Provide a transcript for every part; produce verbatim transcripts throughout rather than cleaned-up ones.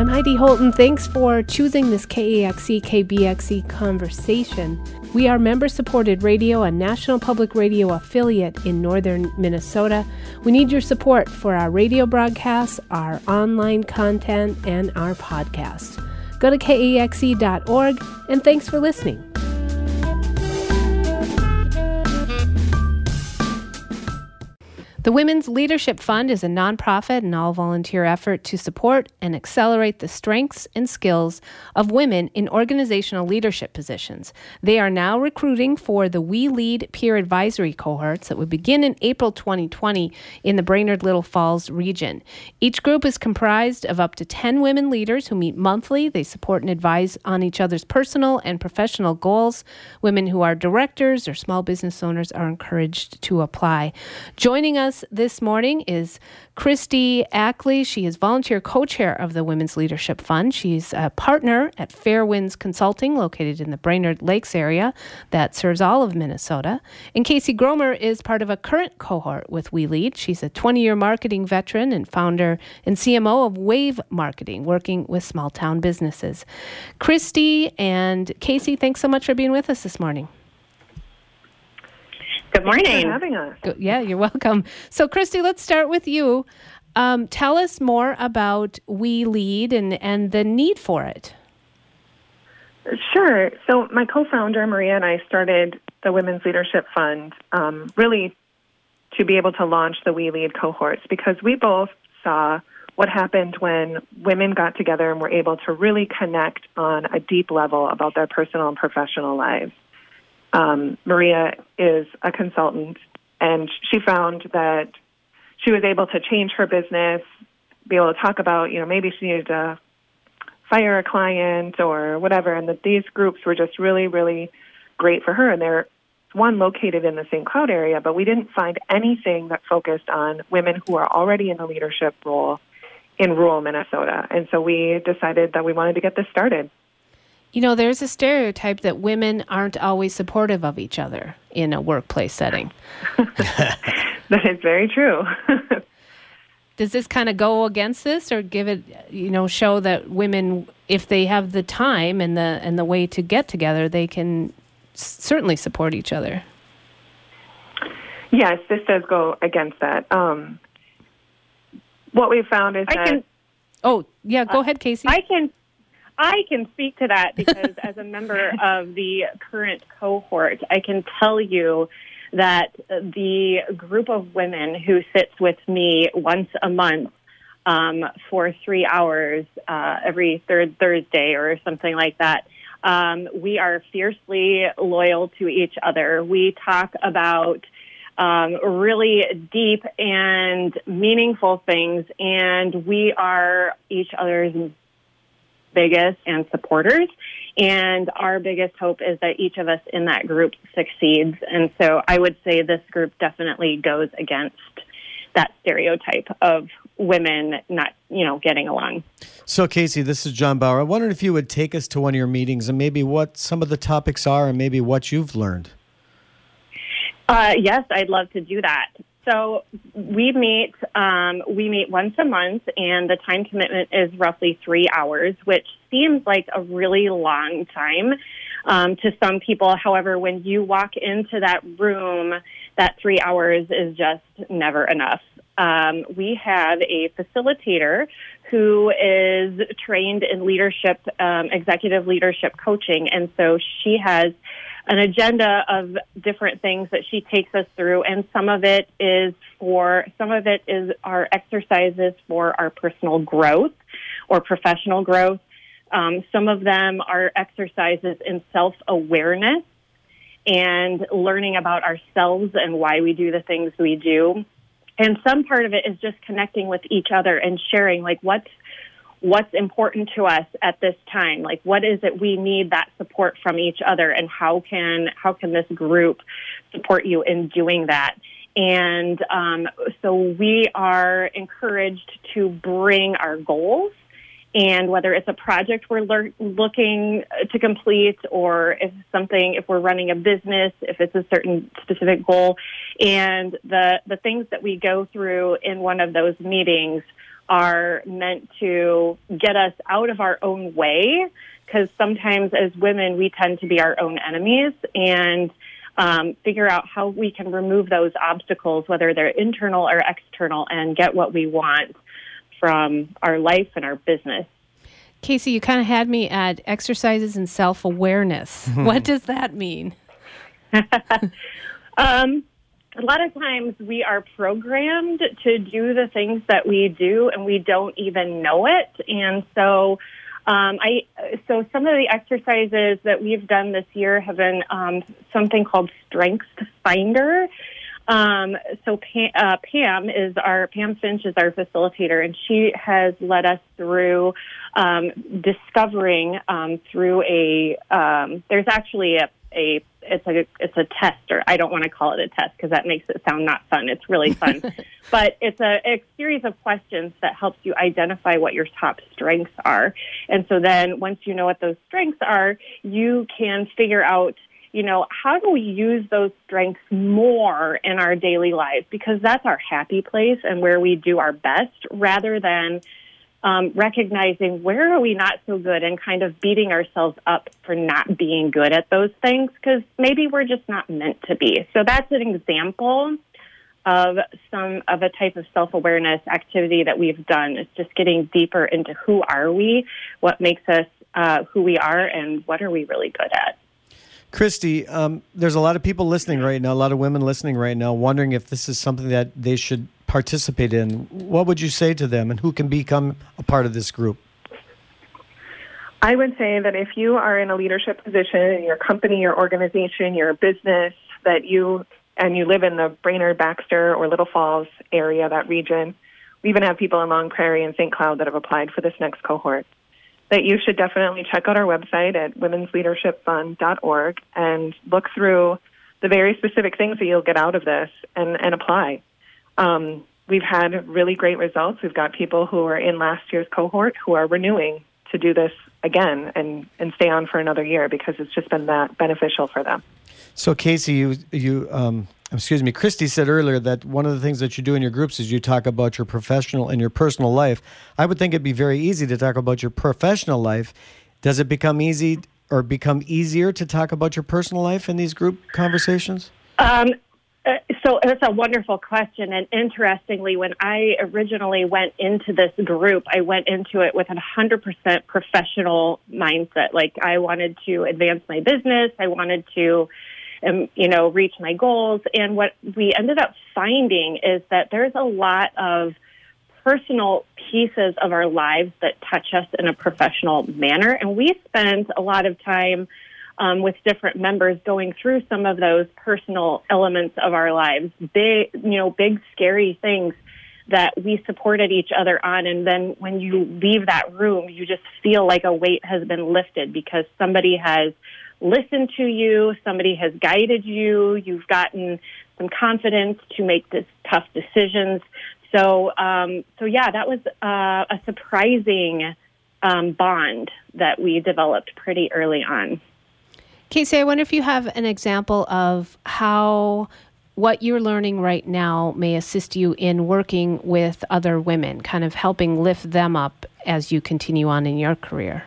I'm Heidi Holton. Thanks for choosing this K A X E, K B X E conversation. We are member-supported radio, a National Public Radio affiliate in northern Minnesota. We need your support for our radio broadcasts, our online content, and our podcast. Go to K A X E dot org, and thanks for listening. The Women's Leadership Fund is a nonprofit and all-volunteer effort to support and accelerate the strengths and skills of women in organizational leadership positions. They are now recruiting for the We Lead peer advisory cohorts that would begin in April twenty twenty in the Brainerd-Little Falls region. Each group is comprised of up to ten women leaders who meet monthly. They support and advise on each other's personal and professional goals. Women who are directors or small business owners are encouraged to apply. Joining us this morning is Christy Ackley. She is volunteer co-chair of the Women's Leadership Fund. She's a partner at Fairwinds Consulting, located in the Brainerd Lakes area that serves all of Minnesota. And Casey Gromer is part of a current cohort with We Lead. She's a twenty-year marketing veteran and founder and C M O of Wave Marketing, working with small town businesses. Christy and Casey, thanks so much for being with us this morning. Good morning. Thanks for having us. Yeah, you're welcome. So, Christy, let's start with you. Um, tell us more about We Lead and, and the need for it. Sure. So my co-founder, Maria, and I started the Women's Leadership Fund um, really to be able to launch the We Lead cohorts because we both saw what happened when women got together and were able to really connect on a deep level about their personal and professional lives. Um, Maria is a consultant, and she found that she was able to change her business, be able to talk about, you know, maybe she needed to fire a client or whatever, and that these groups were just really, really great for her. And they're, one, located in the Saint Cloud area, but we didn't find anything that focused on women who are already in a leadership role in rural Minnesota. And so we decided that we wanted to get this started. You know, there's a stereotype that women aren't always supportive of each other in a workplace setting. That is very true. Does this kind of go against this or give it, you know, show that women, if they have the time and the and the way to get together, they can certainly support each other? Yes, this does go against that. Um, what we found is I that... Can, oh, yeah, go uh, ahead, Casey. I can... I can speak to that because as a member of the current cohort, I can tell you that the group of women who sits with me once a month um, for three hours uh, every third Thursday or something like that, um, we are fiercely loyal to each other. We talk about um, really deep and meaningful things, and we are each other's biggest and supporters, and our biggest hope is that each of us in that group succeeds. And so I would say this group definitely goes against that stereotype of women not, you know, getting along. So Casey, this is John Bauer. I wondered if you would take us to one of your meetings and maybe what some of the topics are and maybe what you've learned. Uh, yes, I'd love to do that. So we meet um, we meet once a month, and the time commitment is roughly three hours, which seems like a really long time um, to some people. However, when you walk into that room, that three hours is just never enough. Um, we have a facilitator who is trained in leadership, um, executive leadership coaching, and so she has an agenda of different things that she takes us through, and some of it is for, some of it is our exercises for our personal growth or professional growth. Um, some of them are exercises in self-awareness and learning about ourselves and why we do the things we do. And some part of it is just connecting with each other and sharing, like, what's what's important to us at this time, like what is it we need that support from each other, and how can how can this group support you in doing that. And um, so we are encouraged to bring our goals, and whether it's a project we're lear- looking to complete, or if something, if we're running a business, if it's a certain specific goal, and the the things that we go through in one of those meetings are meant to get us out of our own way, because sometimes as women, we tend to be our own enemies, and um, figure out how we can remove those obstacles, whether they're internal or external, and get what we want from our life and our business. Casey, you kind of had me at exercises and self-awareness. What does that mean? um, a lot of times we are programmed to do the things that we do, and we don't even know it. And so um, I, so some of the exercises that we've done this year have been um, something called Strengths Finder. Um, so Pam, uh, Pam is our, Pam Finch is our facilitator, and she has led us through um, discovering um, through a, um, there's actually a, a, it's a, it's a test, or I don't want to call it a test because that makes it sound not fun. It's really fun, but it's a, a series of questions that helps you identify what your top strengths are. And so then once you know what those strengths are, you can figure out, you know, how do we use those strengths more in our daily lives? Because that's our happy place and where we do our best, rather than um, recognizing where are we not so good and kind of beating ourselves up for not being good at those things, because maybe we're just not meant to be. So that's an example of some of a type of self-awareness activity that we've done. It's just getting deeper into who are we, what makes us uh, who we are, and what are we really good at. Christy, um, there's a lot of people listening right now, a lot of women listening right now, wondering if this is something that they should participate in. What would you say to them, and who can become a part of this group? I would say that if you are in a leadership position in your company, your organization, your business, that you and you live in the Brainerd, Baxter, or Little Falls area, that region, we even have people in Long Prairie and Saint Cloud that have applied for this next cohort, that you should definitely check out our website at women's leadership fund dot org and look through the very specific things that you'll get out of this and, and apply. Um, we've had really great results. We've got people who are in last year's cohort who are renewing to do this again and, and stay on for another year because it's just been that beneficial for them. So, Casey, you, you um, excuse me, Christy said earlier that one of the things that you do in your groups is you talk about your professional and your personal life. I would think it'd be very easy to talk about your professional life. Does it become easy or become easier to talk about your personal life in these group conversations? Um, uh, so it's a wonderful question. And interestingly, when I originally went into this group, I went into it with a one hundred percent professional mindset. Like, I wanted to advance my business. I wanted to Um, you know, reach my goals. And what we ended up finding is that there's a lot of personal pieces of our lives that touch us in a professional manner. And we spent a lot of time um, with different members going through some of those personal elements of our lives, big, you know, big, scary things that we supported each other on. And then when you leave that room, you just feel like a weight has been lifted because somebody has listened to you, somebody has guided you, you've gotten some confidence to make this tough decisions. So, um, so yeah, that was uh, a surprising um, bond that we developed pretty early on. Casey, I wonder if you have an example of how what you're learning right now may assist you in working with other women, kind of helping lift them up as you continue on in your career.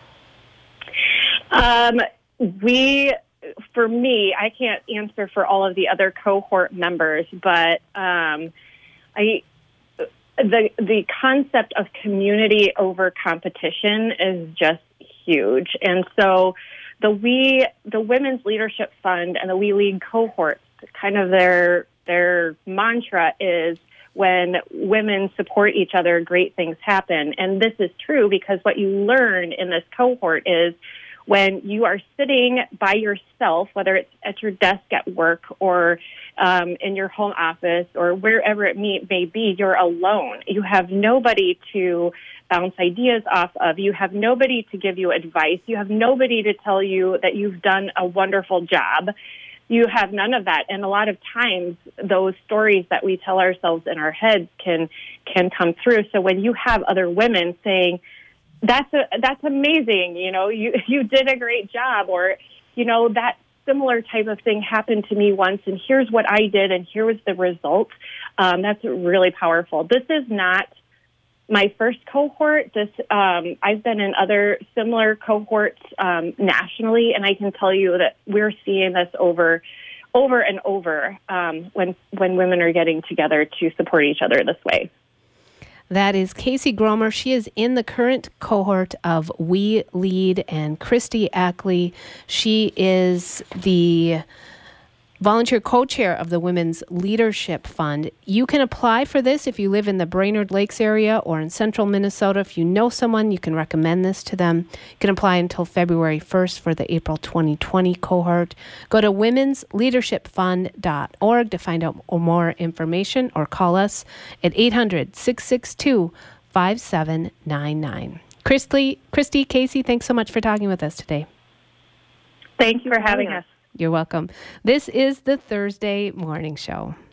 Um, we, for me, I can't answer for all of the other cohort members, but um, I, the the concept of community over competition is just huge, and so the we the Women's Leadership Fund and the We Lead cohorts, kind of their their mantra is, when women support each other, great things happen. And this is true because what you learn in this cohort is when you are sitting by yourself, whether it's at your desk at work or um, in your home office or wherever it may, may be, you're alone. You have nobody to bounce ideas off of. You have nobody to give you advice. You have nobody to tell you that you've done a wonderful job. You have none of that. And a lot of times those stories that we tell ourselves in our heads can can come through. So when you have other women saying, that's a, that's amazing, you know, you, you did a great job, or, you know, that similar type of thing happened to me once, and here's what I did, and here was the result. Um, that's really powerful. This is not my first cohort. This um, I've been in other similar cohorts um, nationally, and I can tell you that we're seeing this over, over and over um, when when women are getting together to support each other this way. That is Casey Gromer. She is in the current cohort of We Lead, and Christy Ackley. She is the volunteer co-chair of the Women's Leadership Fund. You can apply for this if you live in the Brainerd Lakes area or in central Minnesota. If you know someone, you can recommend this to them. You can apply until February first for the April twenty twenty cohort. Go to womens leadership fund dot org to find out more information, or call us at eight hundred, six six two, five seven nine nine. Christy, Christy, Casey, thanks so much for talking with us today. Thank you for having us. You're welcome. This is the Thursday Morning Show.